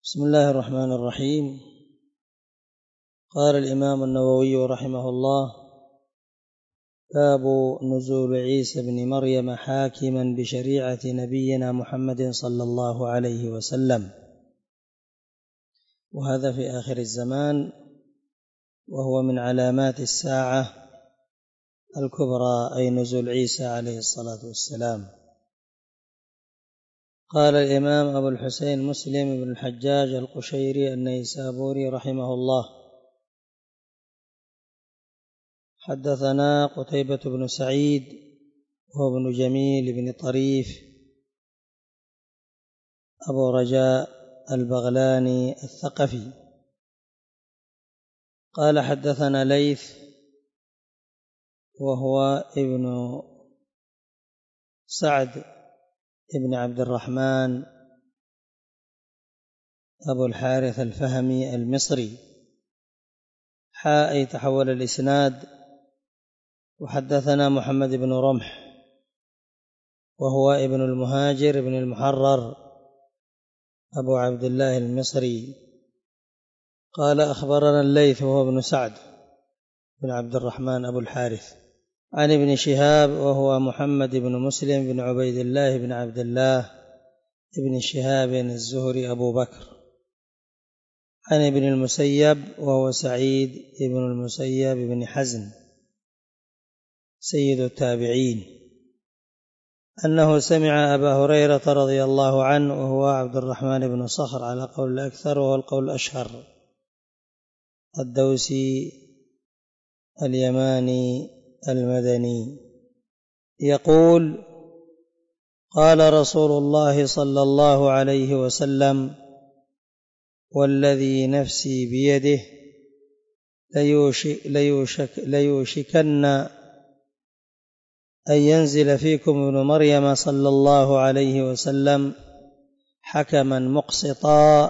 بسم الله الرحمن الرحيم. قال الإمام النووي رحمه الله: باب نزول عيسى بن مريم حاكما بشريعة نبينا محمد صلى الله عليه وسلم، وهذا في آخر الزمان، وهو من علامات الساعة الكبرى، أي نزول عيسى عليه الصلاة والسلام. قال الإمام أبو الحسين مسلم بن الحجاج القشيري النيسابوري رحمه الله: حدثنا قتيبة بن سعيد وهو بن جميل بن طريف أبو رجاء البغلاني الثقفي، قال حدثنا ليث وهو ابن سعد ابن عبد الرحمن أبو الحارث الفهمي المصري، أي تحول الإسناد. وحدثنا محمد بن رمح وهو ابن المهاجر بن المحرر أبو عبد الله المصري، قال أخبرنا الليث وهو ابن سعد بن عبد الرحمن أبو الحارث عن ابن شهاب وهو محمد بن مسلم بن عبيد الله بن عبد الله ابن شهاب الزهري أبو بكر، عن ابن المسيب وهو سعيد ابن المسيب بن حزن سيد التابعين، أنه سمع أبا هريرة رضي الله عنه وهو عبد الرحمن بن صخر على قول الأكثر، وهو القول الأشهر، الدوسي اليماني المدني، يقول: قال رسول الله صلى الله عليه وسلم: والذي نفسي بيده ليوشكن أن ينزل فيكم ابن مريم صلى الله عليه وسلم حكما مقسطا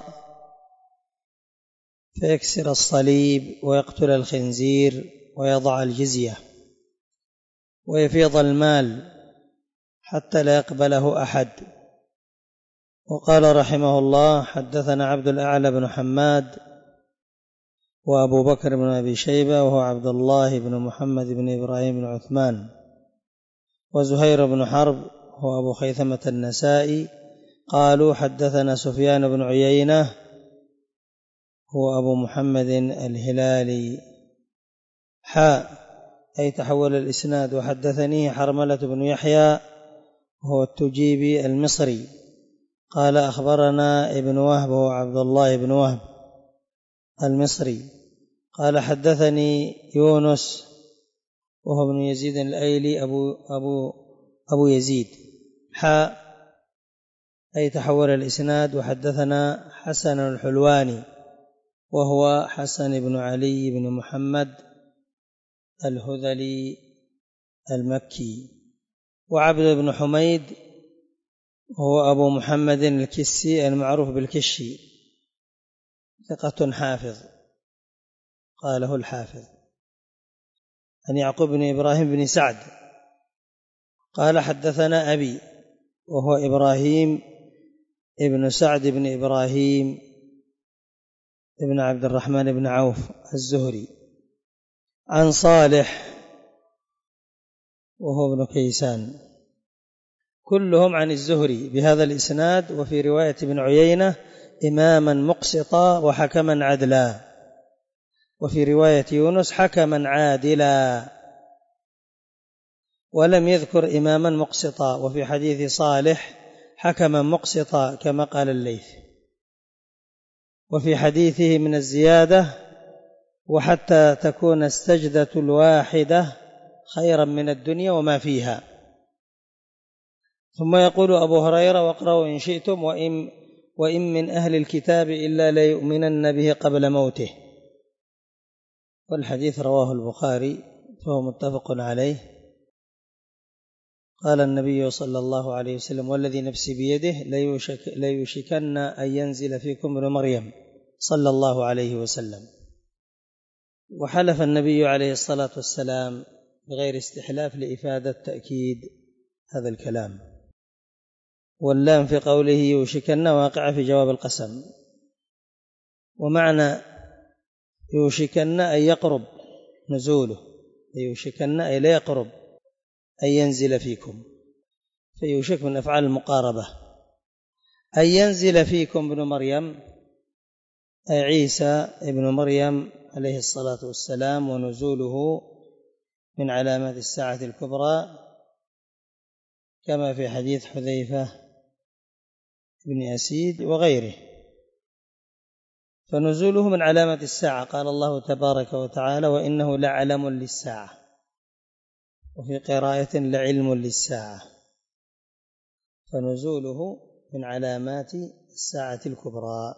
فيكسر الصليب ويقتل الخنزير ويضع الجزية ويفيض المال حتى لا يقبله أحد. وقال رحمه الله: حدثنا عبد الأعلى بن حماد وأبو بكر بن أبي شيبة وهو عبد الله بن محمد بن إبراهيم بن عثمان، وزهير بن حرب هو أبو خيثمة النسائي، قالوا حدثنا سفيان بن عيينة هو أبو محمد الهلالي، أي تحول الإسناد. وحدثني حرملة بن يحيى هو التجيبي المصري، قال أخبرنا ابن وهب هو عبد الله بن وهب المصري، قال حدثني يونس وهو ابن يزيد الأيلي أبو يزيد، أي تحول الإسناد. وحدثنا حسن الحلواني وهو حسن بن علي بن محمد الهذلي المكي، وعبد بن حميد هو أبو محمد الكسي المعروف بالكشي، ثقة حافظ، قاله الحافظ، عن يعقوب بن إبراهيم بن سعد، قال حدثنا أبي وهو إبراهيم ابن سعد بن إبراهيم ابن عبد الرحمن بن عوف الزهري، عن صالح وهو ابن كيسان، كلهم عن الزهري بهذا الإسناد. وفي رواية ابن عيينة: إماما مقسطا وحكما عدلا، وفي رواية يونس: حكما عادلا، ولم يذكر إماما مقسطا. وفي حديث صالح: حكما مقسطا كما قال الليث. وفي حديثه من الزيادة: وحتى تكون السجدة الواحدة خيرا من الدنيا وما فيها. ثم يقول أبو هريرة: واقرأوا إن شئتم وإن من أهل الكتاب إلا ليؤمنن به قبل موته. والحديث رواه البخاري فهو متفق عليه. قال النبي صلى الله عليه وسلم: والذي نفسي بيده ليوشكن أن ينزل فيكم ابن مريم صلى الله عليه وسلم. وحلف النبي عليه الصلاة والسلام بغير استحلاف لإفادة تأكيد هذا الكلام، واللام في قوله يوشكن واقع في جواب القسم، ومعنى يوشكن أن يقرب نزوله، يوشكن أي لا يقرب أن ينزل فيكم، فيوشك من أفعال المقاربة. أن ينزل فيكم ابن مريم أي عيسى ابن مريم عليه الصلاة والسلام، ونزوله من علامات الساعة الكبرى كما في حديث حذيفة بن أسيد وغيره. فنزوله من علامات الساعة، قال الله تبارك وتعالى: وإنه لعلم للساعة، وفي قراءة لعلم للساعة. فنزوله من علامات الساعة الكبرى،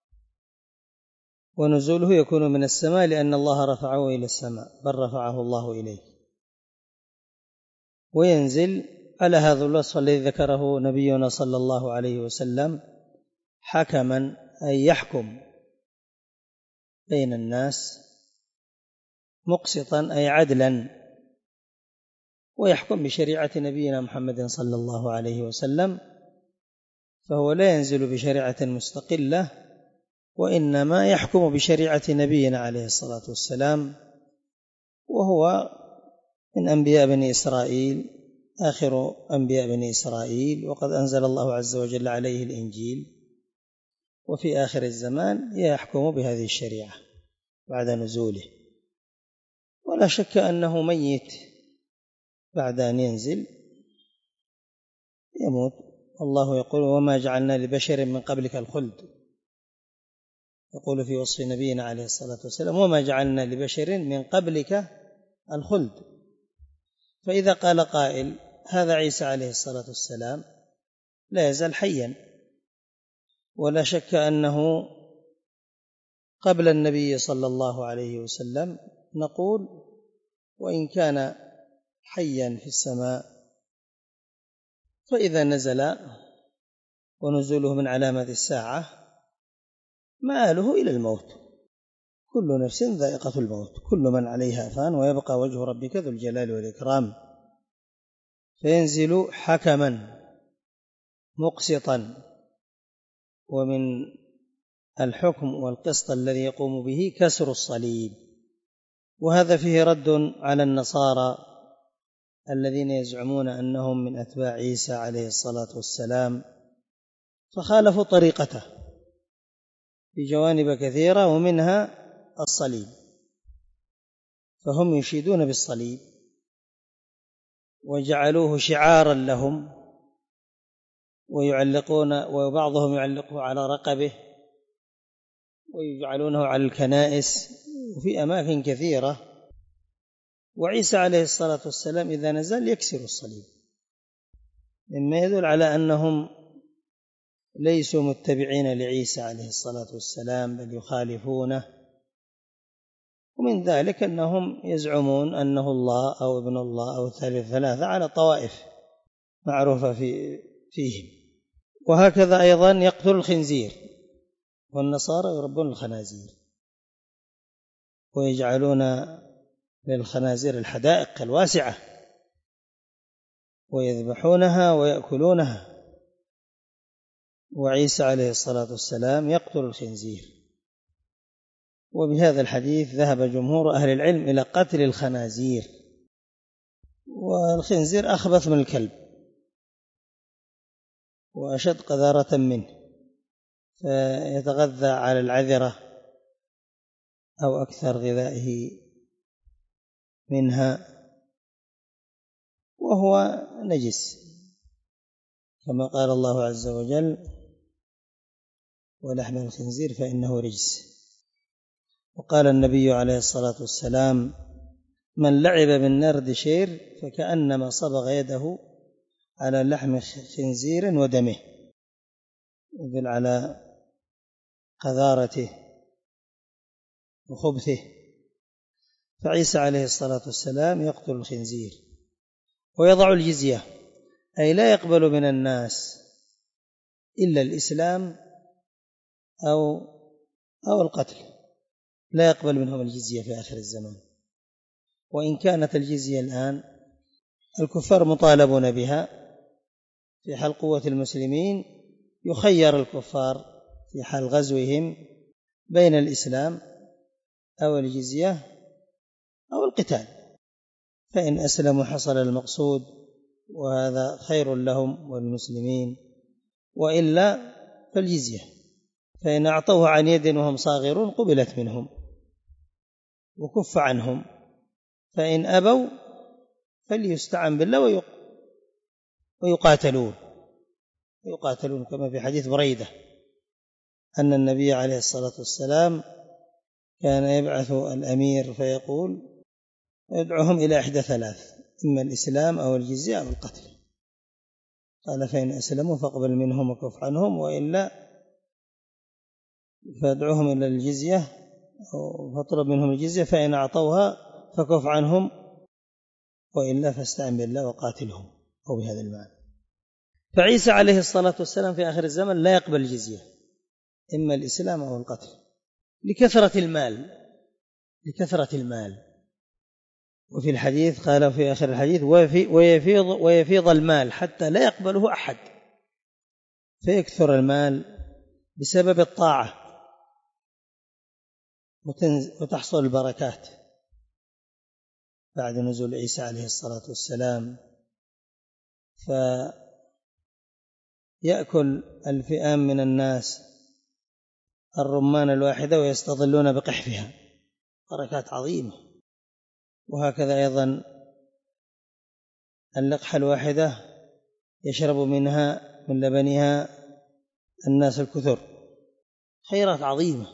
ونزوله يكون من السماء لأن الله رفعه إلى السماء، بل رفعه الله إليه، وينزل على هذا الوصف الذي ذكره نبينا صلى الله عليه وسلم: حكما أي يحكم بين الناس، مقسطا أي عدلا، ويحكم بشريعة نبينا محمد صلى الله عليه وسلم، فهو لا ينزل بشريعة مستقلة، وإنما يحكم بشريعة نبينا عليه الصلاة والسلام، وهو من أنبياء بني إسرائيل، آخر أنبياء بني إسرائيل، وقد أنزل الله عز وجل عليه الإنجيل، وفي آخر الزمان يحكم بهذه الشريعة بعد نزوله. ولا شك أنه ميت بعد أن ينزل، يموت. الله يقول: وما جعلنا لبشر من قبلك الخلد، يقول في وصف نبينا عليه الصلاة والسلام: وما جعلنا لبشر من قبلك الخلد. فإذا قال قائل: هذا عيسى عليه الصلاة والسلام لا يزال حيا، ولا شك أنه قبل النبي صلى الله عليه وسلم، نقول: وإن كان حيا في السماء، فإذا نزل ونزوله من علامات الساعة مآله إلى الموت، كل نفس ذائقة الموت، كل من عليها فان، ويبقى وجه ربك ذو الجلال والإكرام. فينزل حكما مقسطا، ومن الحكم والقسط الذي يقوم به كسر الصليب، وهذا فيه رد على النصارى الذين يزعمون أنهم من أتباع عيسى عليه الصلاة والسلام، فخالفوا طريقته بجوانب كثيرة، ومنها الصليب، فهم يشيدون بالصليب وجعلوه شعارا لهم، ويعلقون، وبعضهم يعلقه على رقبه، ويجعلونه على الكنائس وفي أماكن كثيرة. وعيسى عليه الصلاة والسلام إذا نزل يكسر الصليب، مما يدل على أنهم ليسوا متبعين لعيسى عليه الصلاة والسلام، بل يخالفونه. ومن ذلك أنهم يزعمون أنه الله أو ابن الله أو ثالث ثلاثة على طوائف معروفة فيهم. وهكذا أيضا يقتل الخنزير، والنصارى يربون الخنازير ويجعلون للخنازير الحدائق الواسعة ويذبحونها ويأكلونها، وعيسى عليه الصلاة والسلام يقتل الخنزير. وبهذا الحديث ذهب جمهور أهل العلم إلى قتل الخنازير، والخنزير أخبث من الكلب وأشد قذارة منه، فيتغذى على العذرة أو أكثر غذائه منها، وهو نجس كما قال الله عز وجل: ولحم الخنزير فإنه رجس. وقال النبي عليه الصلاة والسلام: من لعب بالنرد شير فكأنما صبغ يده على لحم خنزير ودمه، يدل على قذارته وخبثه. فعيسى عليه الصلاة والسلام يقتل الخنزير ويضع الجزية، أي لا يقبل من الناس إلا الإسلام أو القتل، لا يقبل منهم الجزية في آخر الزمان. وإن كانت الجزية الآن الكفار مطالبون بها في حال قوة المسلمين، يخير الكفار في حال غزوهم بين الإسلام أو الجزية أو القتال، فإن أسلموا حصل المقصود وهذا خير لهم والمسلمين، وإلا فالجزية، فإن أعطوه عن يد وهم صاغرون قبلت منهم وكف عنهم، فإن أبوا فليستعن بالله ويقاتلون كما في حديث بريدة أن النبي عليه الصلاة والسلام كان يبعث الأمير فيقول يدعوهم إلى إحدى ثلاث: إما الإسلام أو الجزية أو القتل. قال: فإن أسلموا فاقبل منهم وكف عنهم، وإلا فادعوهم إلى الجزية أو فاطلب منهم الجزية، فإن أعطوها فكف عنهم، وإلا فاستعن بالله وقاتلهم، أو بهذا المعنى. فعيسى عليه الصلاة والسلام في آخر الزمن لا يقبل الجزية، إما الإسلام أو القتل، لكثرة المال. وفي الحديث قال في آخر الحديث: ويفيض المال حتى لا يقبله أحد، فيكثر المال بسبب الطاعة وتحصل البركات بعد نزول عيسى عليه الصلاة والسلام. فيأكل الفئام من الناس الرمان الواحدة ويستظلون بقحفها، بركات عظيمة. وهكذا أيضا اللقحة الواحدة يشرب منها من لبنها الناس الكثر، خيرات عظيمة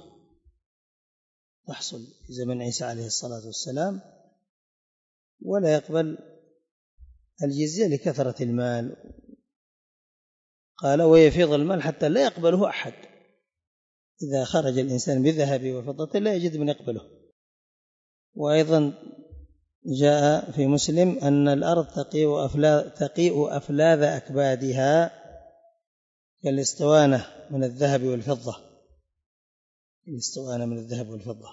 تحصل في زمن عيسى عليه الصلاة والسلام. ولا يقبل الجزية لكثرة المال. قال: ويفيض المال حتى لا يقبله أحد. إذا خرج الإنسان بذهب وفضة لا يجد من يقبله. وأيضا جاء في مسلم أن الأرض تقيء أفلاذ أكبادها كالاستوانة من الذهب والفضة.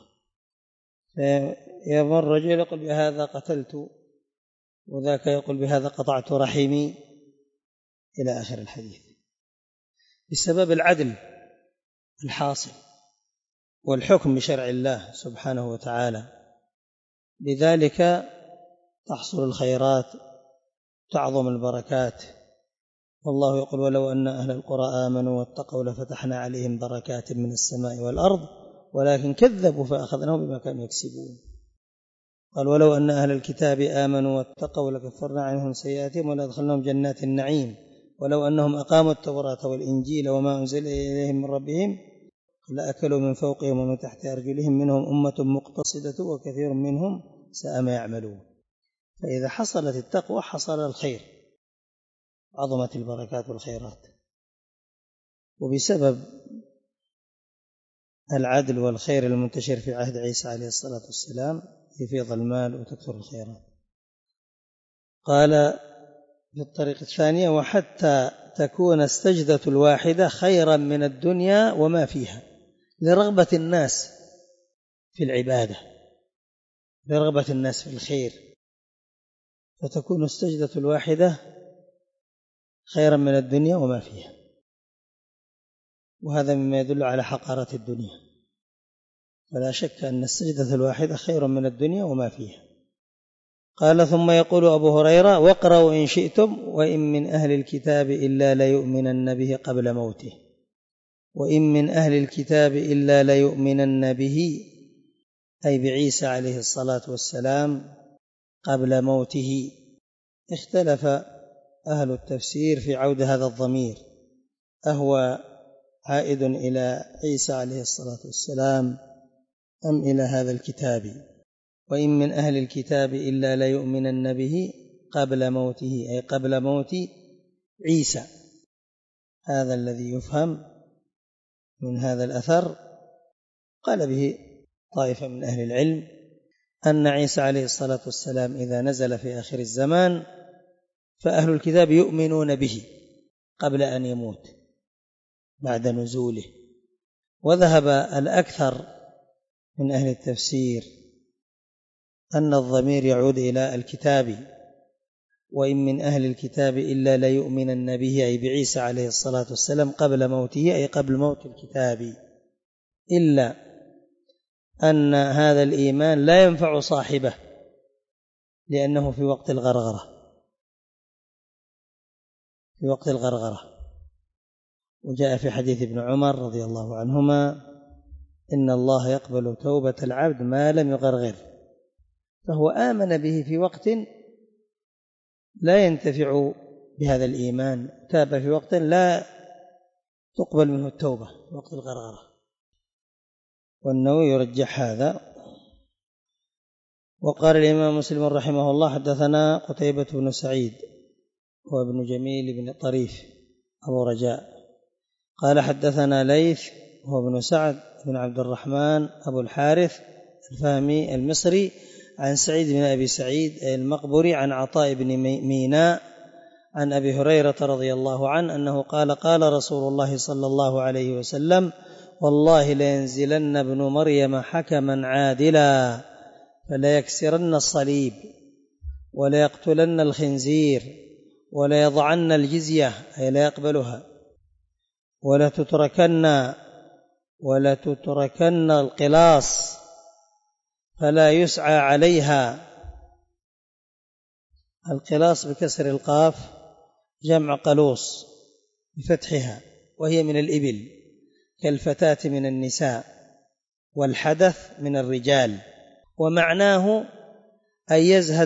فيمر الرجل يقول: بهذا قتلت، وذاك يقول: بهذا قطعت رحمي، إلى آخر الحديث، بسبب العدل الحاصل والحكم بشرع الله سبحانه وتعالى. لذلك تحصل الخيرات، تعظم البركات. والله يقول: ولو أن أهل القرى آمنوا واتقوا لفتحنا عليهم بركات من السماء والأرض ولكن كذبوا فأخذناهم بما كانوا يكسبون. قال: ولو أن أهل الكتاب آمنوا واتقوا لكفرنا عنهم سيئاتهم ولأدخلناهم جنات النعيم ولو أنهم أقاموا التوراة والإنجيل وما أنزل إليهم من ربهم لأكلوا من فوقهم ومن تحت أرجلهم منهم أمة مقتصدة وكثير منهم ساء ما يعملون. فإذا حصلت التقوى حصل الخير، عظمت البركات والخيرات. وبسبب العدل والخير المنتشر في عهد عيسى عليه الصلاة والسلام يفيض المال وتكثر الخيرات. قال في الطريقة الثانية: وحتى تكون السجدة الواحدة خيرا من الدنيا وما فيها، لرغبة الناس في العبادة، لرغبة الناس في الخير، فتكون السجدة الواحدة خيرا من الدنيا وما فيها. وهذا مما يدل على حقارة الدنيا، فلا شك أن السجدة الواحدة خير من الدنيا وما فيها. قال: ثم يقول أبو هريرة: واقرأوا إن شئتم وإن من أهل الكتاب إلا ليؤمنن به قبل موته. وإن من أهل الكتاب إلا ليؤمنن به، أي بعيسى عليه الصلاة والسلام، قبل موته. اختلف أهل التفسير في عود هذا الضمير، أهو عائد إلى عيسى عليه الصلاة والسلام أم إلى هذا الكتاب؟ وإن من أهل الكتاب إلا ليؤمنن به قبل موته، أي قبل موت عيسى. هذا الذي يفهم من هذا الأثر. قال به طائفة من أهل العلم أن عيسى عليه الصلاة والسلام إذا نزل في آخر الزمان فأهل الكتاب يؤمنون به قبل أن يموت بعد نزوله. وذهب الأكثر من أهل التفسير أن الضمير يعود إلى الكتاب، وإن من أهل الكتاب إلا ليؤمنن به، أي بعيسى عليه الصلاة والسلام قبل موته، أي قبل موت الكتاب. إلا أن هذا الإيمان لا ينفع صاحبه لأنه في وقت الغرغرة. وجاء في حديث ابن عمر رضي الله عنهما إن الله يقبل توبة العبد ما لم يغرغر، فهو آمن به في وقت لا ينتفع بهذا الإيمان، تاب في وقت لا تقبل منه التوبة وقت الغرغرة. والنووي يرجح هذا. وقال الإمام مسلم رحمه الله حدثنا قتيبة بن سعيد وابن جميل بن طريف أبو رجاء قال حدثنا ليث هو ابن سعد بن عبد الرحمن أبو الحارث الفهمي المصري عن سعيد بن أبي سعيد المقبري عن عطاء بن ميناء عن أبي هريرة رضي الله عنه أنه قال قال رسول الله صلى الله عليه وسلم والله لينزلن ابن مريم حكما عادلا فلا يكسرن الصليب ولا يقتلن الخنزير ولا يضعن الجزية أي لا يقبلها ولا تتركن القلاص فلا يسعى عليها. القلاص بكسر القاف جمع قلوص بفتحها وهي من الإبل كالفتاة من النساء والحدث من الرجال، ومعناه أن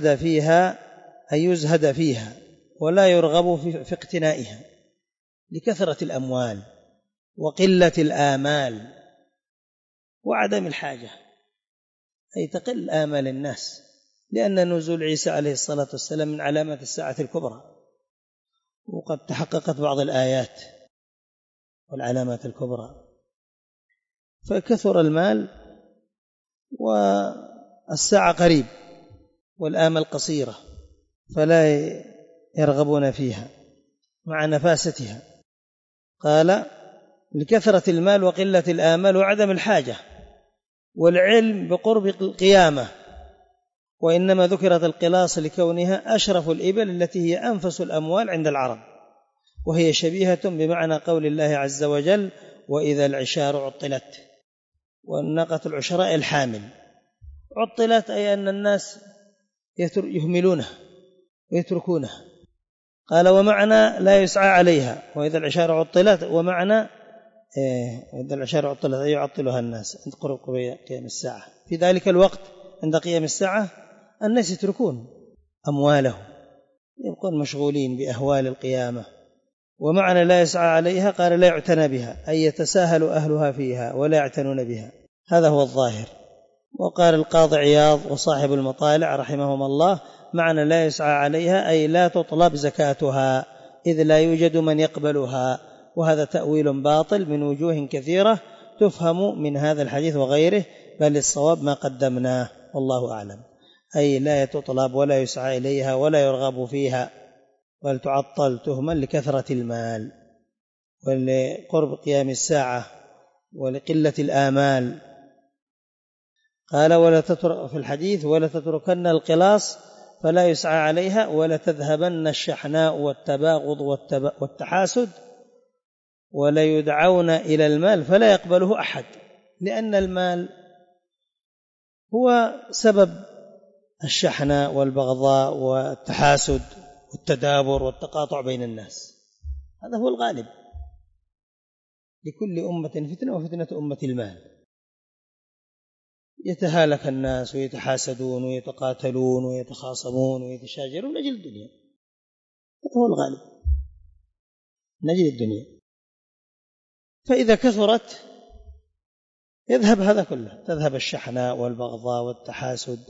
يزهد فيها ولا يرغب في اقتنائها لكثرة الأموال وقلة الآمال وعدم الحاجة، أي تقل آمال الناس، لأن نزول عيسى عليه الصلاة والسلام من علامات الساعة الكبرى، وقد تحققت بعض الآيات والعلامات الكبرى، فكثر المال والساعة قريب والآمال قصيرة فلا يرغبون فيها مع نفاستها. قال لكثرة المال وقلة الآمال وعدم الحاجة، والعلم بقرب القيامة، وإنما ذكرت القلاص لكونها أشرف الإبل التي هي أنفس الأموال عند العرب، وهي شبيهة بمعنى قول الله عز وجل وإذا العشار عطلت، والناقة العشراء الحامل عطلت أي أن الناس يهملونها ويتركونها. قال ومعنى لا يسعى عليها وإذا العشار عطلت، ومعنى إذا العشار عطلت أي يعطلها الناس عند قرب قيام الساعة. في ذلك الوقت عند قيام الساعة الناس يتركون أموالهم يبقون مشغولين بأهوال القيامة. ومعنى لا يسعى عليها قال لا يعتنى بها أي يتساهل أهلها فيها ولا يعتنون بها، هذا هو الظاهر. وقال القاضي عياض وصاحب المطالع رحمهما الله معنى لا يسعى عليها أي لا تطلب زكاتها إذ لا يوجد من يقبلها، وهذا تأويل باطل من وجوه كثيرة تفهم من هذا الحديث وغيره، بل الصواب ما قدمناه والله أعلم، أي لا تطلب ولا يسعى إليها ولا يرغب فيها، بل تعطل تهما لكثرة المال ولقرب قيام الساعة ولقلة الآمال. قال في الحديث ولا تتركن القلاص فلا يسعى عليها ولا تذهبن الشحناء والتباغض والتحاسد ولا يدعون إلى المال فلا يقبله أحد، لأن المال هو سبب الشحناء والبغضاء والتحاسد والتدابر والتقاطع بين الناس، هذا هو الغالب. لكل أمة فتنة وفتنة أمة المال، يتهالك الناس ويتحاسدون ويتقاتلون ويتخاصمون ويتشاجرون لأجل الدنيا، هذا هو الغالب، نجل الدنيا. فإذا كثرت يذهب هذا كله، تذهب الشحناء والبغضاء والتحاسد.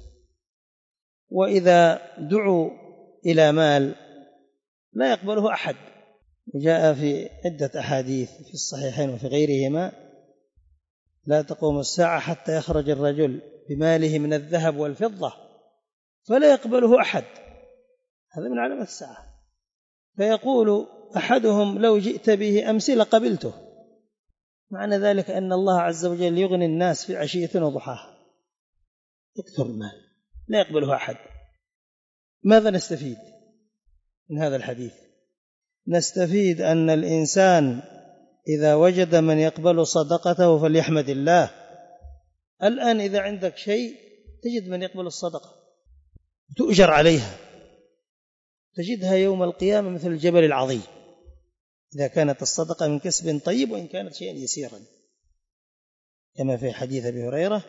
وإذا دعوا إلى مال لا يقبله أحد. وجاء في عدة أحاديث في الصحيحين وفي غيرهما لا تقوم الساعة حتى يخرج الرجل بماله من الذهب والفضة فلا يقبله أحد، هذا من علامات الساعة. فيقول أحدهم لو جئت به أمس لقبلته، معنى ذلك أن الله عز وجل يغني الناس في عشية وضحاها، يكثر المال لا يقبله أحد. ماذا نستفيد من هذا الحديث؟ نستفيد أن الإنسان إذا وجد من يقبل صدقته فليحمد الله، الآن إذا عندك شيء تجد من يقبل الصدقة تؤجر عليها، تجدها يوم القيامة مثل الجبل العظيم إذا كانت الصدقة من كسب طيب وإن كانت شيئا يسيرا، كما في حديث أبي هريرة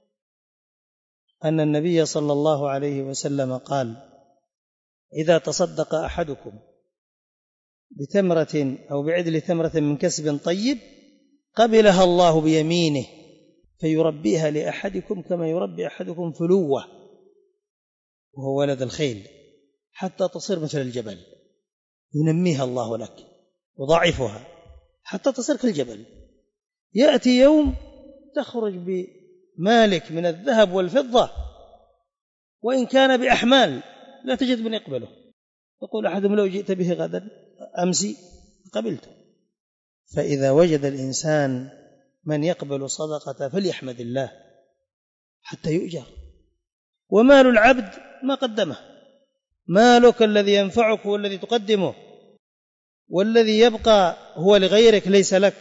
أن النبي صلى الله عليه وسلم قال: إذا تصدق أحدكم بتمرة أو بعدل تمرة من كسب طيب قبلها الله بيمينه فيربيها لأحدكم كما يربي أحدكم فلوة وهو ولد الخيل حتى تصير مثل الجبل، ينميها الله لك وضعفها حتى تصير كالجبل. يأتي يوم تخرج بمالك من الذهب والفضة وإن كان بأحمال لا تجد من يقبله، يقول أحدهم: لو جئت به غدا أمسي قبلته. فإذا وجد الإنسان من يقبل صدقة فليحمد الله حتى يؤجر. ومال العبد ما قدمه، مالك الذي ينفعك هو الذي تقدمه، والذي يبقى هو لغيرك ليس لك.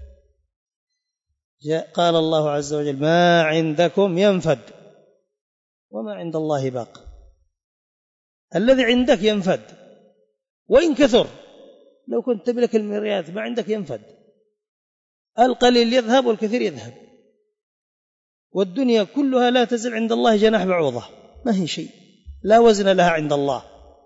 قال الله عز وجل: ما عندكم ينفد وما عند الله باق. الذي عندك ينفد وإن كثر، لو كنت تملك المليارات ما عندك ينفد، القليل يذهب والكثير يذهب، والدنيا كلها لا تزل عند الله جناح بعوضة، ما هي شيء، لا وزن لها عند الله.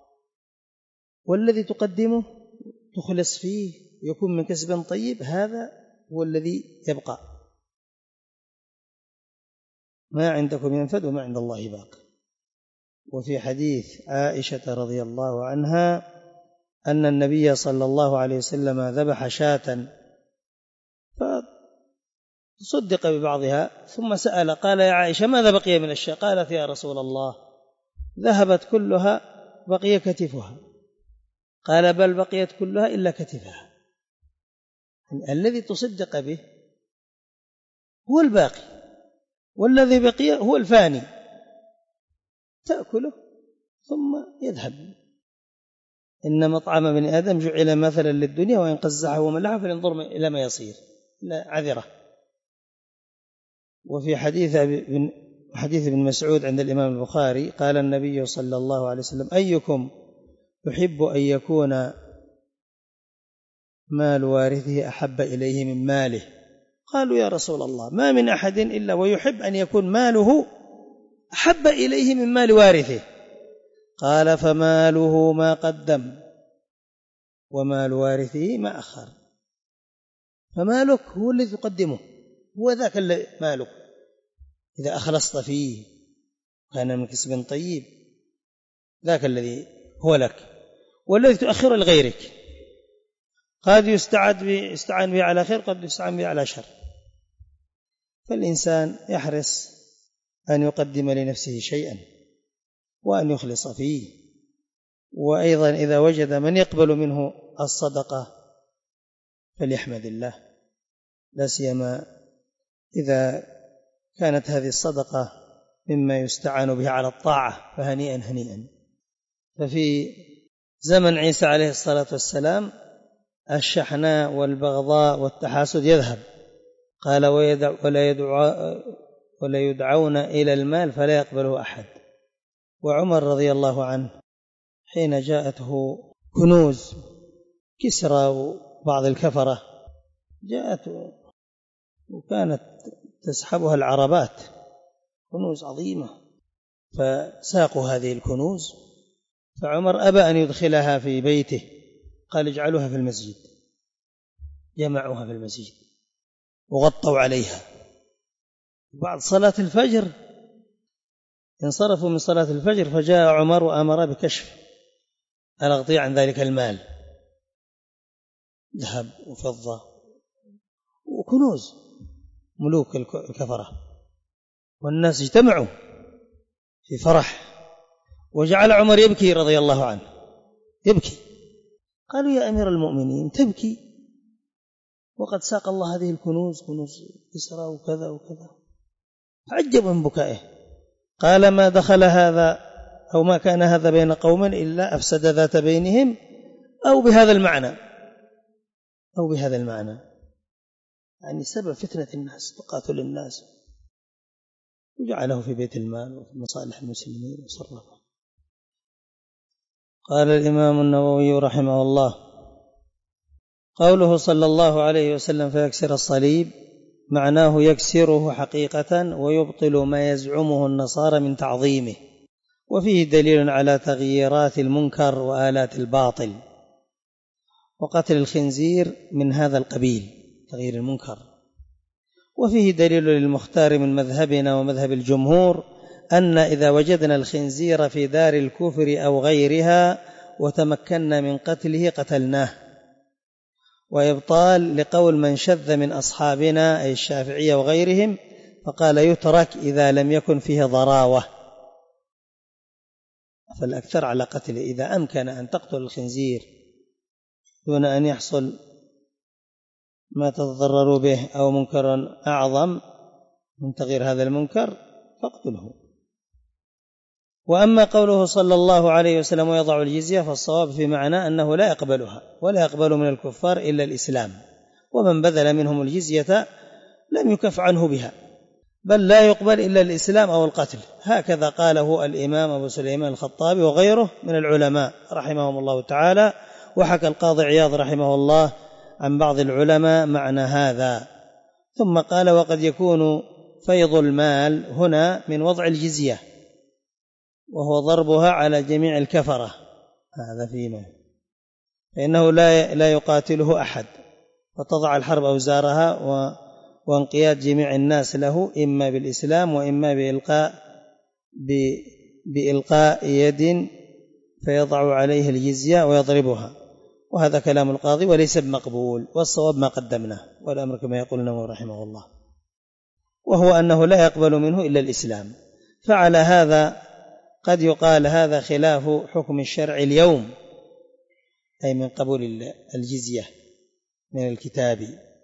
والذي تقدمه تخلص فيه يكون من كسب طيب، هذا هو الذي يبقى. ما عندكم ينفد وما عند الله باق. وفي حديث عائشة رضي الله عنها أن النبي صلى الله عليه وسلم ذبح شاة فصدق ببعضها ثم سأل قال: يا عائشة ماذا بقي من الشاة؟ قالت: يا رسول الله ذهبت كلها بقي كتفها. قال: بل بقيت كلها إلا كتفها. الذي تصدق به هو الباقي، والذي بقي هو الفاني، تأكله ثم يذهب. إن مطعم ابن آدم جعل مثلا للدنيا وإن قزحه وملحه فلينظر إلى ما يصير إلا عذرة. وفي حديث ابن مسعود عند الإمام البخاري قال النبي صلى الله عليه وسلم: أيكم يحب أن يكون مال وارثه أحب إليه من ماله؟ قالوا: يا رسول الله ما من أحد إلا ويحب أن يكون ماله أحب إليه من مال وارثه. قال: فماله ما قدم ومال وارثه ما أخر. فمالك هو الذي تقدمه، هو ذاك مالك إذا أخلصت فيه كان من كسب طيب، ذاك الذي هو لك. والذي تؤخر لغيرك قد يستعان به على خير، قد يستعان به على شر. فالإنسان يحرص أن يقدم لنفسه شيئا وأن يخلص فيه. وأيضا إذا وجد من يقبل منه الصدقة فليحمد الله، لا سيما إذا كانت هذه الصدقة مما يستعان به على الطاعة فهنيئا هنيئا. ففي زمن عيسى عليه الصلاة والسلام الشحناء والبغضاء والتحاسد يذهب. قال: ولا يدعون إلى المال فلا يقبله أحد. وعمر رضي الله عنه حين جاءته كنوز كسرى وبعض الكفرة جاءت وكانت تسحبها العربات، كنوز عظيمة، فساقوا هذه الكنوز، فعمر أبى أن يدخلها في بيته، قال: اجعلوها في المسجد. جمعوها في المسجد وغطوا عليها. بعد صلاة الفجر انصرفوا من صلاة الفجر، فجاء عمر وأمر بكشف الأغطية عن ذلك المال، ذهب وفضة وكنوز ملوك الكفرة. والناس اجتمعوا في فرح، وجعل عمر يبكي رضي الله عنه، يبكي. قالوا: يا أمير المؤمنين تبكي وقد ساق الله هذه الكنوز، كنوز كسرى وكذا وكذا. عجب من بكائه. قال: ما دخل هذا أو ما كان هذا بين قوم إلا أفسد ذات بينهم أو بهذا المعنى، يعني سبب فتنة الناس وقاتل الناس. وجعله في بيت المال وفي مصالح المسلمين وصرفه. قال الإمام النووي رحمه الله: قوله صلى الله عليه وسلم فيكسر الصليب معناه يكسره حقيقة ويبطل ما يزعمه النصارى من تعظيمه، وفيه دليل على تغييرات المنكر وآلات الباطل، وقتل الخنزير من هذا القبيل تغيير المنكر. وفيه دليل للمختار من مذهبنا ومذهب الجمهور أن إذا وجدنا الخنزير في دار الكفر أو غيرها وتمكنا من قتله قتلناه. وإبطال لقول من شذ من أصحابنا أي الشافعية وغيرهم فقال يترك إذا لم يكن فيه ضراوة، فالأكثر على قتله. إذا أمكن أن تقتل الخنزير دون أن يحصل ما تتضرر به أو منكر أعظم من تغيير هذا المنكر فاقتله. وأما قوله صلى الله عليه وسلم ويضع الجزية فالصواب في معنى أنه لا يقبلها ولا يقبل من الكفار إلا الإسلام، ومن بذل منهم الجزية لم يكف عنه بها، بل لا يقبل إلا الإسلام أو القتل. هكذا قاله الإمام أبو سليمان الخطابي وغيره من العلماء رحمهم الله تعالى. وحكى القاضي عياض رحمه الله عن بعض العلماء معنى هذا. ثم قال: وقد يكون فيض المال هنا من وضع الجزية، وهو ضربها على جميع الكفرة، هذا فيما فإنه لا يقاتله أحد، فتضع الحرب أوزارها وانقياد جميع الناس له إما بالإسلام وإما بإلقاء يد فيضع عليه الجزية ويضربها. وهذا كلام القاضي وليس بمقبول، والصواب ما قدمناه، والأمر كما يقول النووي رحمه الله، وهو أنه لا يقبل منه إلا الإسلام. فعلى هذا قد يقال هذا خلاف حكم الشرع اليوم، أي من قبول الجزية من الكتاب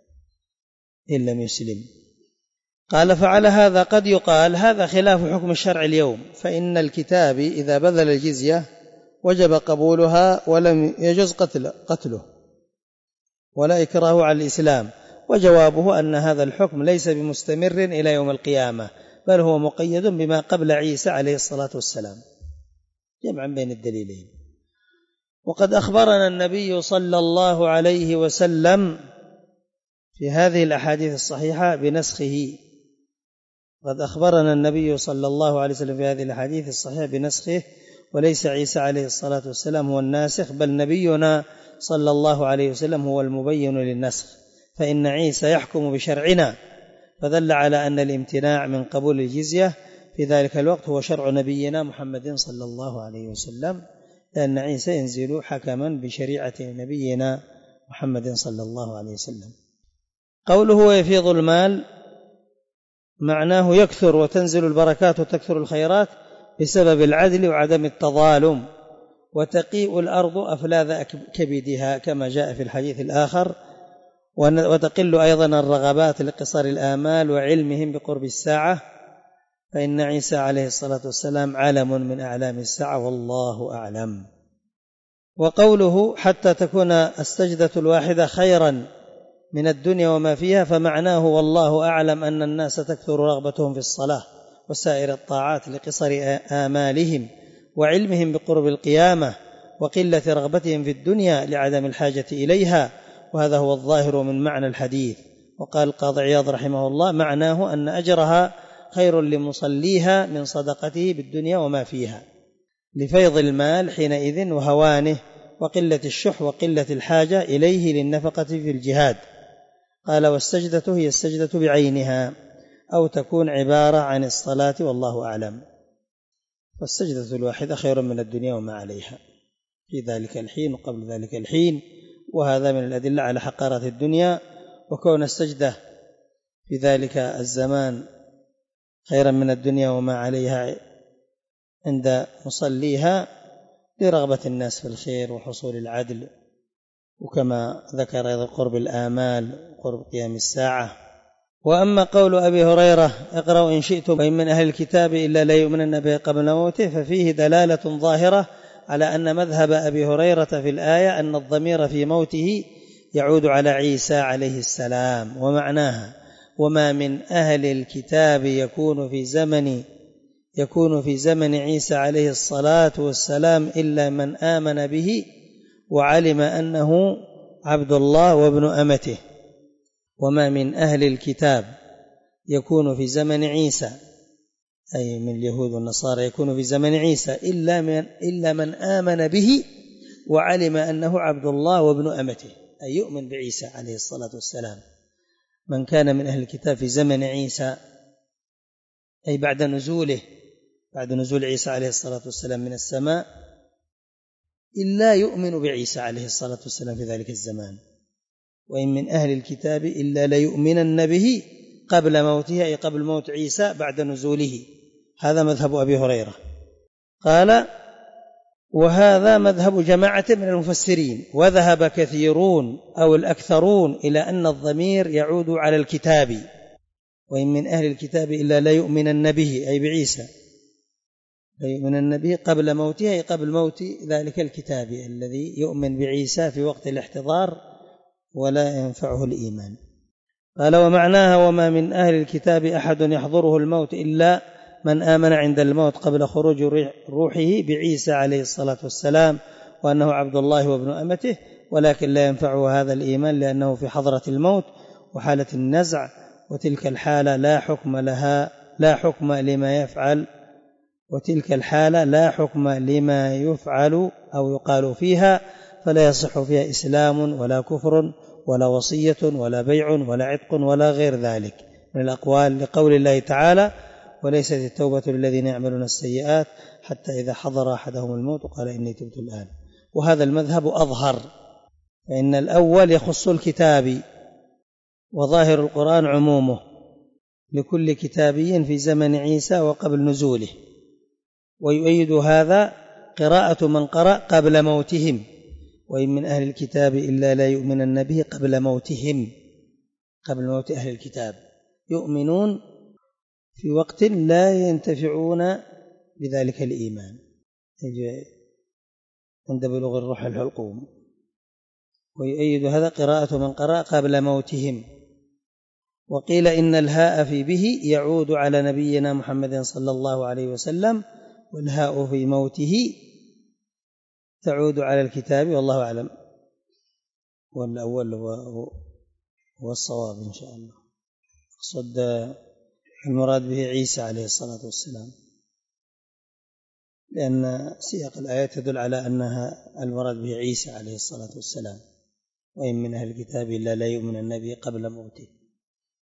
إن لم يسلم. قال: فعلى هذا قد يقال هذا خلاف حكم الشرع اليوم، فإن الكتاب إذا بذل الجزية وجب قبولها ولم يجوز قتله ولا إكراه على الإسلام. وجوابه أن هذا الحكم ليس بمستمر إلى يوم القيامة، بل هو مقيد بما قبل عيسى عليه الصلاة والسلام، جمعا بين الدليلين. وقد أخبرنا النبي صلى الله عليه وسلم في هذه الأحاديث الصحيحة بنسخه. قد أخبرنا النبي صلى الله عليه وسلم في هذه الأحاديث الصحيحة بنسخه، وليس عيسى عليه الصلاة والسلام هو الناسخ، بل نبينا صلى الله عليه وسلم هو المبين للنسخ، فإن عيسى يحكم بشرعنا، فدل على أن الامتناع من قبول الجزية في ذلك الوقت هو شرع نبينا محمد صلى الله عليه وسلم، لأن عيسى ينزل حكما بشريعة نبينا محمد صلى الله عليه وسلم. قوله ويفيض المال معناه يكثر وتنزل البركات وتكثر الخيرات بسبب العدل وعدم التظالم، وتقيء الأرض أفلاذ كبدها كما جاء في الحديث الآخر، وتقل أيضا الرغبات لقصر الآمال وعلمهم بقرب الساعة، فإن عيسى عليه الصلاة والسلام علم من أعلام الساعة والله أعلم. وقوله حتى تكون السجدة الواحدة خيرا من الدنيا وما فيها، فمعناه والله أعلم أن الناس تكثر رغبتهم في الصلاة وسائر الطاعات لقصر آمالهم وعلمهم بقرب القيامة، وقلة رغبتهم في الدنيا لعدم الحاجة إليها، وهذا هو الظاهر من معنى الحديث. وقال القاضي عياض رحمه الله معناه أن أجرها خير لمصليها من صدقته بالدنيا وما فيها، لفيض المال حينئذ وهوانه وقلة الشح وقلة الحاجة إليه للنفقة في الجهاد. قال والسجدة هي السجدة بعينها، أو تكون عبارة عن الصلاة والله أعلم. والسجدة الواحدة خير من الدنيا وما عليها في ذلك الحين وقبل ذلك الحين، وهذا من الأدلة على حقارة الدنيا، وكون السجدة في ذلك الزمان خيرا من الدنيا وما عليها عند مصليها لرغبة الناس في الخير وحصول العدل، وكما ذكر أيضا قرب الآمال وقرب قيام الساعة. وأما قول أبي هريرة اقرأوا إن شئتم وإن من أهل الكتاب إلا لا يؤمنن به قبل موته، ففيه دلالة ظاهرة على أن مذهب أبي هريرة في الآية أن الضمير في موته يعود على عيسى عليه السلام، ومعناها وما من أهل الكتاب يكون في زمن عيسى عليه الصلاة والسلام إلا من آمن به وعلم أنه عبد الله وابن أمته. وما من أهل الكتاب يكون في زمن عيسى أي من اليهود والنصارى يكون في زمن عيسى إلا من آمن به وعلم أنه عبد الله وابن أمته، أي يؤمن بعيسى عليه الصلاة والسلام. من كان من أهل الكتاب في زمن عيسى أي بعد نزول عيسى عليه الصلاة والسلام من السماء إلا يؤمن بعيسى عليه الصلاة والسلام في ذلك الزمان. وإن من أهل الكتاب إلا ليؤمنن به قبل موته أي قبل موت عيسى بعد نزوله. هذا مذهب أبي هريرة. قال: وهذا مذهب جماعة من المفسرين، وذهب كثيرون أو الأكثرون إلى أن الضمير يعود على الكتاب. وإن من أهل الكتاب إلا ليؤمنن به أي بعيسى، ليؤمنن به قبل موته أي قبل موت ذلك الكتاب الذي يؤمن بعيسى في وقت الاحتضار ولا ينفعه الإيمان. قال: ومعناها: وما من أهل الكتاب أحد يحضره الموت إلا من آمن عند الموت قبل خروج روحه بعيسى عليه الصلاة والسلام وأنه عبد الله وابن أمته، ولكن لا ينفعه هذا الإيمان لأنه في حضرة الموت وحالة النزع، وتلك الحالة لا حكم لما يفعل أو يقال فيها، فلا يصح فيها إسلام ولا كفر ولا وصية ولا بيع ولا عتق ولا غير ذلك من الأقوال، لقول الله تعالى: وليست التوبة للذين يعملون السيئات حتى إذا حضر أحدهم الموت قال إني تبت الآن. وهذا المذهب أظهر، فإن الأول يخص الكتاب، وظاهر القرآن عمومه لكل كتابي في زمن عيسى وقبل نزوله. ويؤيد هذا قراءة من قرأ قبل موتهم: وإن من أهل الكتاب إلا لا يؤمنن به قبل موتهم، قبل موت أهل الكتاب، يؤمنون في وقت لا ينتفعون بذلك الإيمان عند بلوغ الروح الحلقوم. ويؤيد هذا قراءة من قرأ قبل موتهم. وقيل إن الهاء في به يعود على نبينا محمد صلى الله عليه وسلم، والهاء في موته تعود على الكتاب، والله أعلم. والأول هو الصواب إن شاء الله. أقصد المراد به عيسى عليه الصلاة والسلام، لأن سياق الآيات يدل على أنها المراد به عيسى عليه الصلاة والسلام. وإن من أهل الكتاب إلا لا يؤمن النبي قبل موته.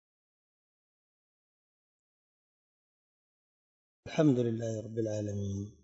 الحمد لله رب العالمين.